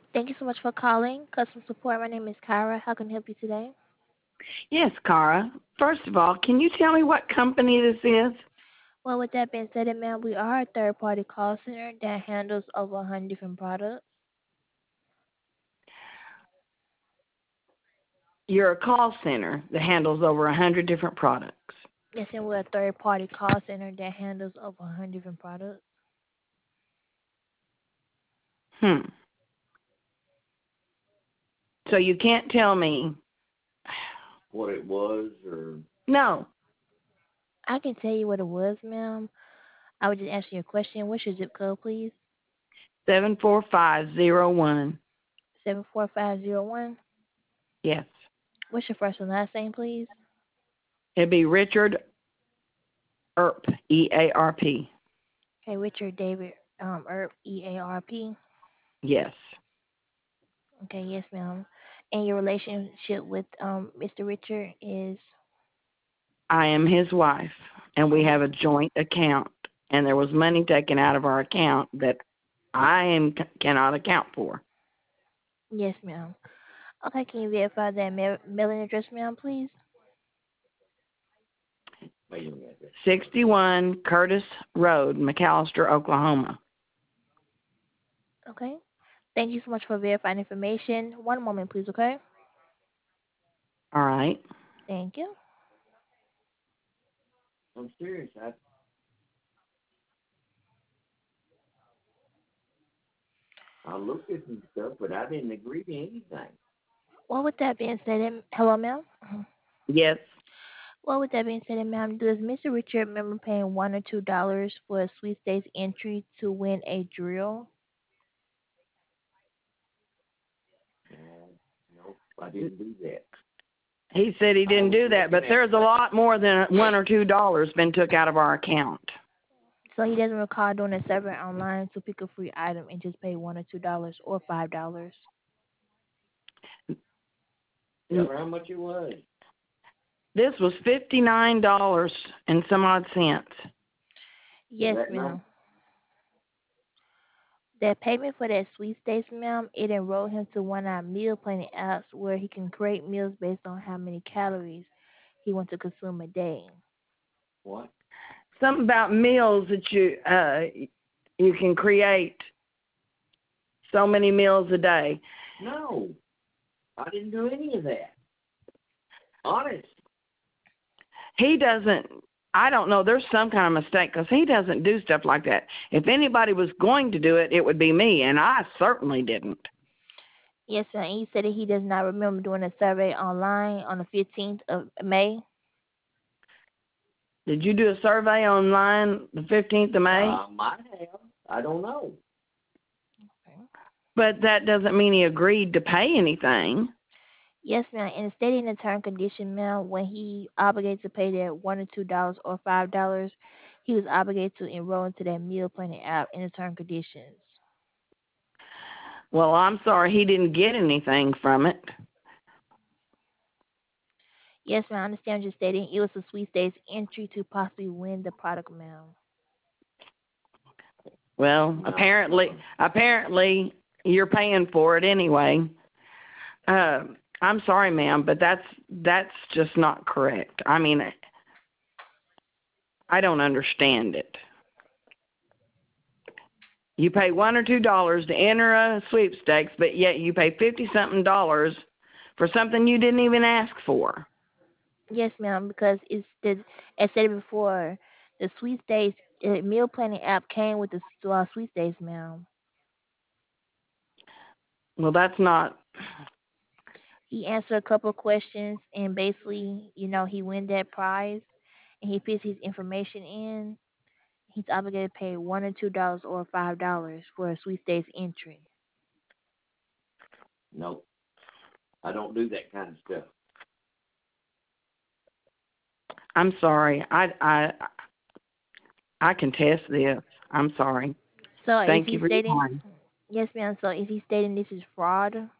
Thank you so much for calling. Customer support, my name is Kyra. How can I help you today? Yes, Cara. First of all, can you tell me what company this is? Well, with that being said, ma'am, we are a third-party call center that handles over 100 different products. You're a call center that handles over 100 different products. Yes, and we're a third-party call center that handles over 100 different products. Hmm. So you can't tell me. What it was, or No. I can tell you what it was, ma'am. I would just answer your question. What's your zip code, please? 74501. 74501. Yes. What's your first and last name, please? It'd be Richard Earp, EARP. Okay, Richard David Earp, EARP. Yes. Okay, yes, ma'am. And your relationship with Mr. Richard is I am his wife, and we have a joint account, and there was money taken out of our account that cannot account for. yes, ma'am. Okay, can you verify that mailing address, ma'am, please? mailing address. 61 Curtis Road, McAllister, Oklahoma. Okay. Thank you so much for verifying information. One moment, please, okay? All right. Thank you. I'm serious. I looked at some stuff, but I didn't agree to anything. Well, with that being said, hello, ma'am. Yes. Well, with that being said, ma'am, does Mr. Richard remember paying $1 or $2 for a sweet states entry to win a drill? Nope, I didn't do that. He said he didn't do that, but there's a lot more than $1 or $2 been took out of our account. So he doesn't recall doing a survey online to pick a free item and just pay $1 or $2 or $5. Tell her how much it was. This was $59 and some odd cents. Yes, That ma'am. number? That payment for that sweet states, ma'am, it enrolled him to one of our meal planning apps where he can create meals based on how many calories he wants to consume a day. What? Something about meals that you can create so many meals a day. No, I didn't do any of that. Honest. He doesn't. I don't know. There's some kind of mistake because he doesn't do stuff like that. If anybody was going to do it, it would be me, and I certainly didn't. Yes, sir. And he said that he does not remember doing a survey online on the 15th of May. Did you do a survey online the 15th of May? Might have. I don't know. Okay. But that doesn't mean he agreed to pay anything. Yes, ma'am. And stating the term condition, ma'am, when he obligated to pay that $1 or $2 or $5, he was obligated to enroll into that meal planning app in the term conditions. Well, I'm sorry he didn't get anything from it. Yes, ma'am. I understand you're stating it was a sweet states entry to possibly win the product, ma'am. Well, No. apparently you're paying for it anyway. I'm sorry, ma'am, but that's just not correct. I mean, I don't understand it. You pay $1 or $2 to enter a sweepstakes, but yet you pay 50-something dollars for something you didn't even ask for. Yes, ma'am, because as said before, the sweet states meal planning app came with the sweet states, ma'am. Well, that's not. He answered a couple of questions and basically, he win that prize and he puts his information in. He's obligated to pay $1 or $2 or $5 for a sweet states entry. No, I don't do that kind of stuff. I'm sorry. I contest this. I'm sorry. So is Thank you he for your stating? time. Yes, ma'am. So is he stating this is fraud?